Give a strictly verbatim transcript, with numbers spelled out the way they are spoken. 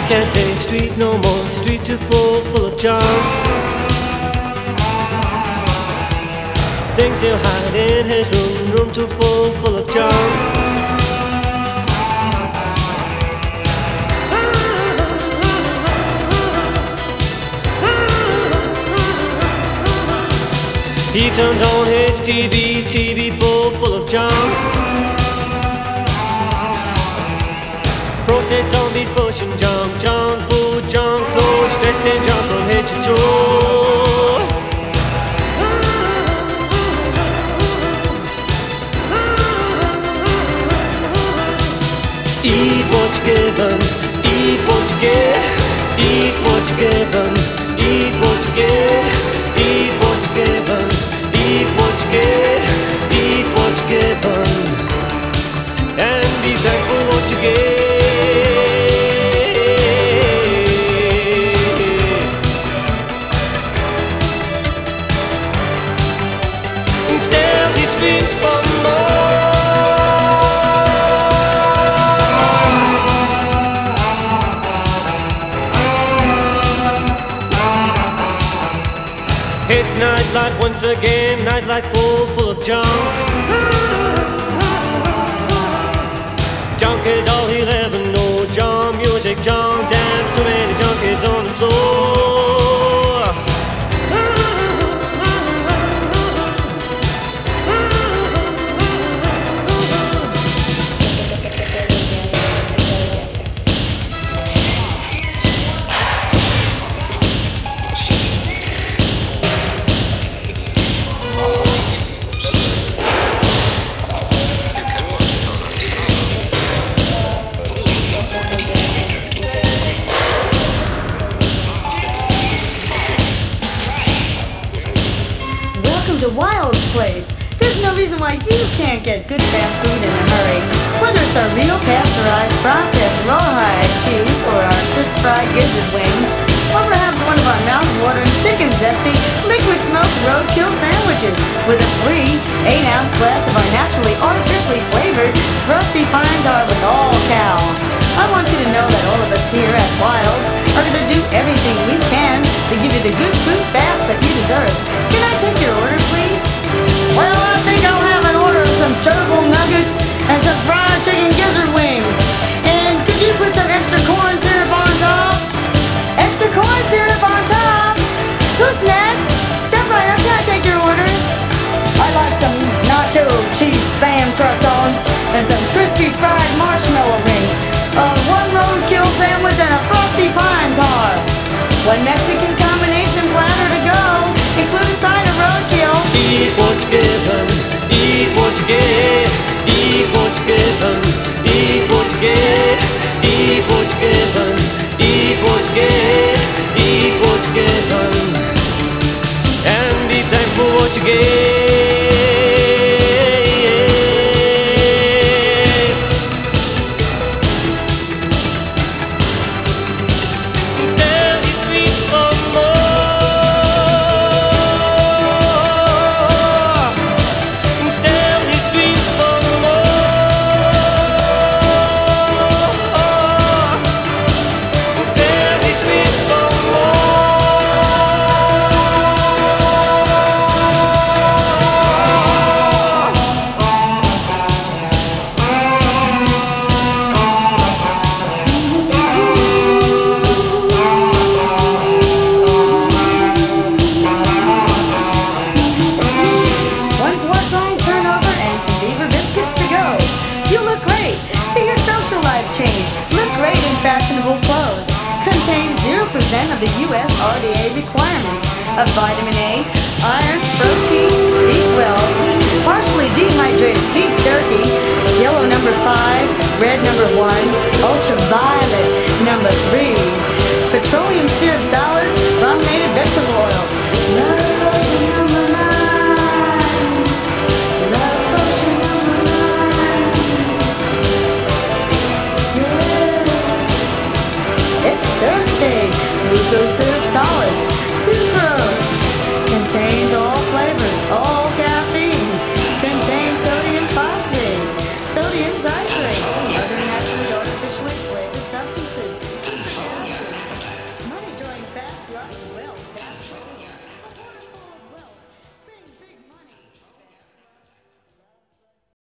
can't take street no more, street too full, full of junk. Things he'll hide in his room, room too full, full of junk. He turns on his T V, T V full, full of junk. Processed zombies pushing junk, junk food, junk clothes, dressed in junk from head to toe. Eat what you're given, eat what you get, eat what you're given, eat what you get, eat what you're given, eat what you get, eat what you're given, and be thankful what you get. Instead he screams for more. It's nightlife once again, nightlife full, full of junk. Junk is all he'll ever know. Junk music, junk dance, too many junk kids on the floor. To Wild's Place. There's no reason why you can't get good fast food in a hurry. Whether it's our real pasteurized, processed, rawhide cheese or our crisp fried gizzard wings, or perhaps one of our mouth-watering, thick and zesty, liquid smoked roadkill sandwiches with a free eight ounce glass of our naturally artificially flavored Frosty Pine Tar with all cow. I want you to know that all of us here at Wild's are going to do everything we can to give you the good food fast that you deserve. Can I take your order, please? Well, I think I'll have an order of some turbo nuggets and some fried chicken gizzard wings. And could you put some extra corn syrup on top? Extra corn syrup on top? Who's next? Step right up. Can I take your order? I'd like some nacho cheese spam croissants and some crispy fried marshmallow rings. Uh, one roadkill sandwich and a frosty pine tar. One Mexican combination platter to go. Include a side of roadkill. Eat what you're given, eat what you get, eat what you're given, eat what you get, eat what you're given, eat what you get, eat what you're given, and be thankful what you get. Fashionable clothes. Contains zero percent of the U S R D A requirements of vitamin A, iron, protein, B twelve, partially dehydrated beef jerky, yellow number five, red number one, ultraviolet number three, petroleum syrup solids, brominated vegetable oil, love potion number nine, love potion number nine. It's Thursday. Glucose syrup solids. Sucrose. Contains all flavors, all caffeine. Contains sodium phosphate, sodium citrate, other naturally artificially flavored substances. Well, that was